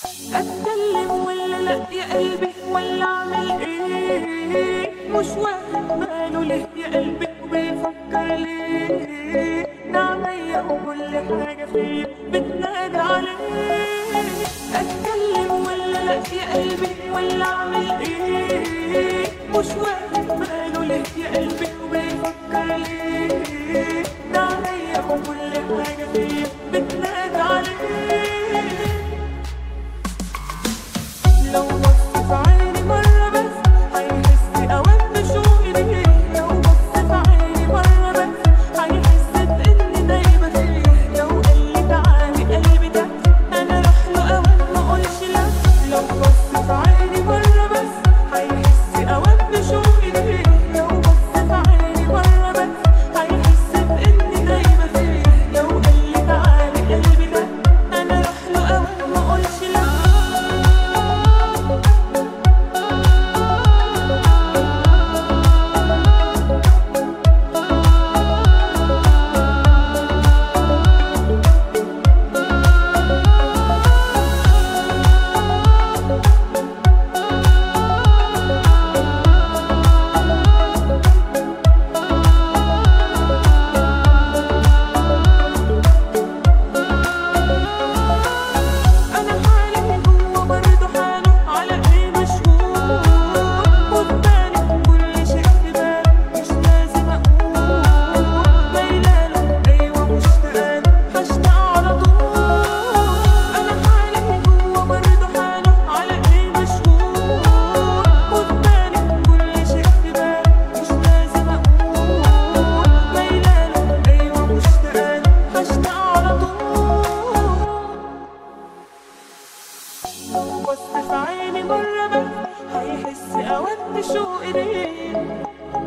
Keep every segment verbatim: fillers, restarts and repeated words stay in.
اتكلم ولا لا يا قلبي ولا اعمل ايه؟ مش واخد باله ليه يا قلبي وبيفكر ليه؟ ده عليا وكل حاجة فيه بتنادى عليه. اتكلم ولا لا يا قلبي ولا اعمل ايه؟ مش واخد باله ليه يا قلبي وبيفكر ليه؟ ده عليا وكل حاجة فيه بتنادى عليه. لو بص في عيني مرة بس هيحس أوام بشوقي ليه. لو بص في عيني مرة بس هيحس بإني دايبة فيه. لو قالي تعالي قلبي ده أنا راح له أوام مقولش لا. لو بص في عيني مرة بس هيحس أوام بشوقي ليه. لو بص في عيني مرة بس هيحس بإني دايبة فيه. لو قالي تعالي قلبي ده أنا راح له أوام مقولش لا. بص في عيني مرة بس هيحس أوام بشوقي ليه.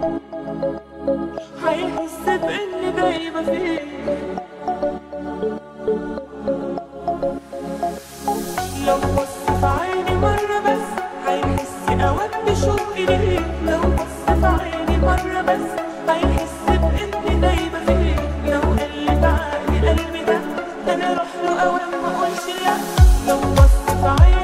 هيحس بإني دايبة فيه. لو بص في عيني مرة بس هيحس أوام بشوقي ليه. لو بص في عيني مرة بس هيحس بإني دايبة فيه. لو قالي تعالي قلبي ده أنا راح له أوام مقولش لا. لو بص في عيني